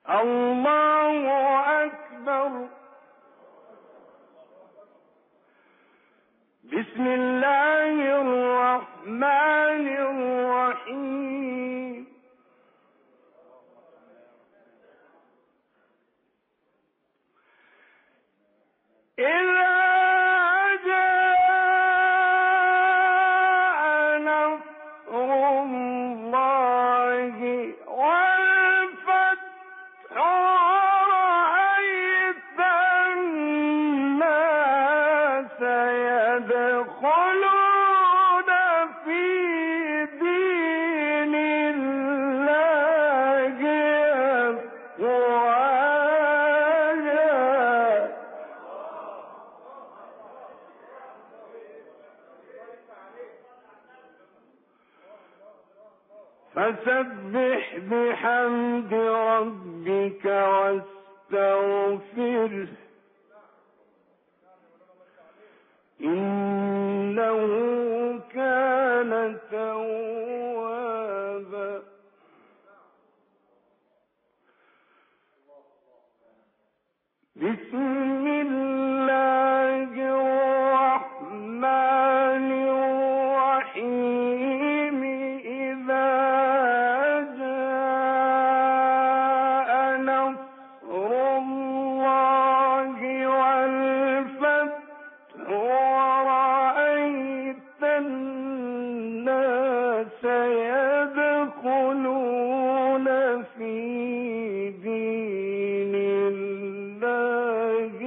الله أكبر. بسم الله الرحمن الرحيم. إذا جاء نصر الله والفتح ورأيت الناس يدخلون في دين الله أفواجا فسبح بحمد ربك واستغفره إنه كان توابا. بسم الله الرحمن الرحيم. إذا جاء نصر الله والفتح ورأيت الناس يدخلون في دين الله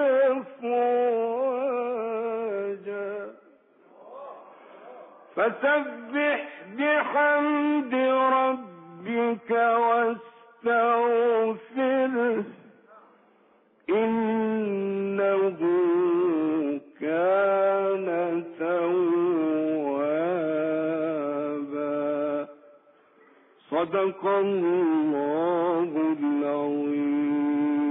أفواجا فسبح بحمد ربك واستغفره إنه كان توابا. صدق الله العظيم.